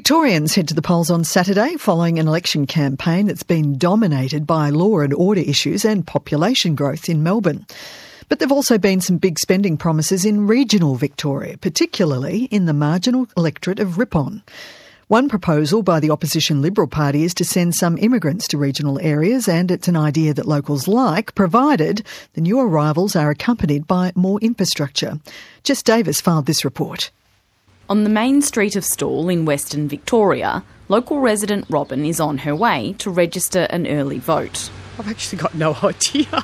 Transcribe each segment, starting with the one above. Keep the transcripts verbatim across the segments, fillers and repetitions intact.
Victorians head to the polls on Saturday following an election campaign that's been dominated by law and order issues and population growth in Melbourne. But there have also been some big spending promises in regional Victoria, particularly in the marginal electorate of Ripon. One proposal by the opposition Liberal Party is to send some immigrants to regional areas, and it's an idea that locals like, provided the new arrivals are accompanied by more infrastructure. Jess Davis filed this report. On the main street of Stawell in Western Victoria, local resident Robin is on her way to register an early vote. I've actually got no idea.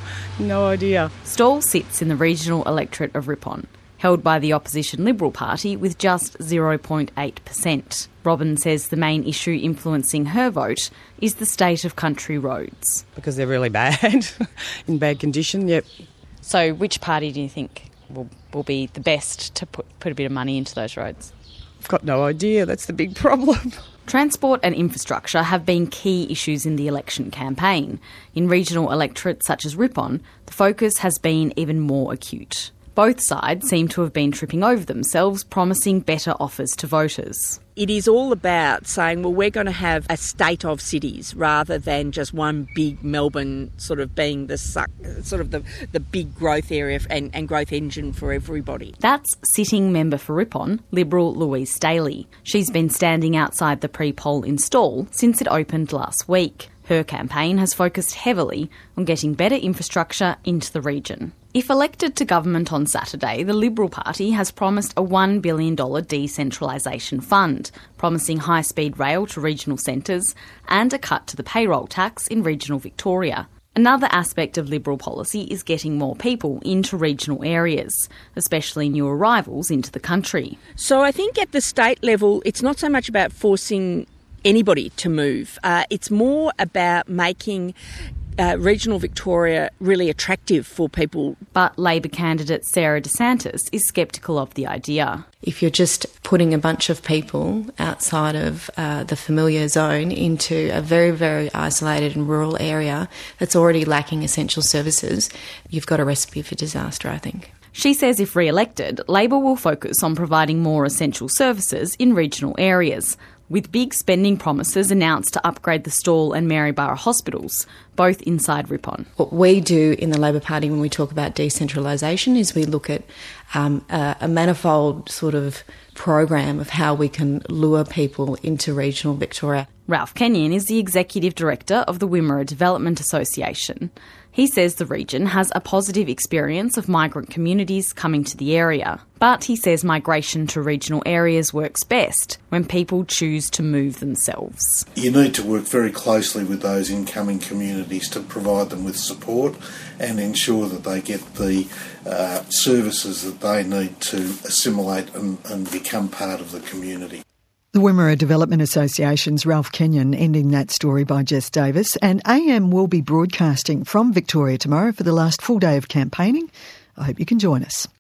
no idea. Stawell sits in the regional electorate of Ripon, held by the opposition Liberal Party with just zero point eight percent. Robin says the main issue influencing her vote is the state of country roads. Because they're really bad, in bad condition, yep. So which party do you think will will be the best to put, put a bit of money into those roads? I've got no idea, that's the big problem. Transport and infrastructure have been key issues in the election campaign. In regional electorates such as Ripon, the focus has been even more acute. Both sides seem to have been tripping over themselves, promising better offers to voters. It is all about saying, well, we're going to have a state of cities rather than just one big Melbourne sort of being the sort of the, the big growth area and, and growth engine for everybody. That's sitting member for Ripon, Liberal Louise Staley. She's been standing outside the pre-poll in Stawell since it opened last week. Her campaign has focused heavily on getting better infrastructure into the region. If elected to government on Saturday, the Liberal Party has promised a one billion dollars decentralisation fund, promising high-speed rail to regional centres and a cut to the payroll tax in regional Victoria. Another aspect of Liberal policy is getting more people into regional areas, especially new arrivals into the country. So I think at the state level, it's not so much about forcing anybody to move. Uh, it's more about making Uh, regional Victoria really attractive for people. But Labor candidate Sarah DeSantis is sceptical of the idea. If you're just putting a bunch of people outside of uh, the familiar zone into a very, very isolated and rural area that's already lacking essential services, you've got a recipe for disaster, I think. She says if re-elected, Labor will focus on providing more essential services in regional areas, with big spending promises announced to upgrade the Stawell and Maryborough hospitals, both inside Ripon. What we do in the Labor Party when we talk about decentralisation is we look at um, a, a manifold sort of program of how we can lure people into regional Victoria. Ralph Kenyon is the Executive Director of the Wimmera Development Association. He says the region has a positive experience of migrant communities coming to the area. But he says migration to regional areas works best when people choose to move themselves. You need to work very closely with those incoming communities to provide them with support and ensure that they get the uh, services that they need to assimilate and, and become part of the community. The Wimmera Development Association's Ralph Kenyon ending that story by Jess Davis. And A M will be broadcasting from Victoria tomorrow for the last full day of campaigning. I hope you can join us.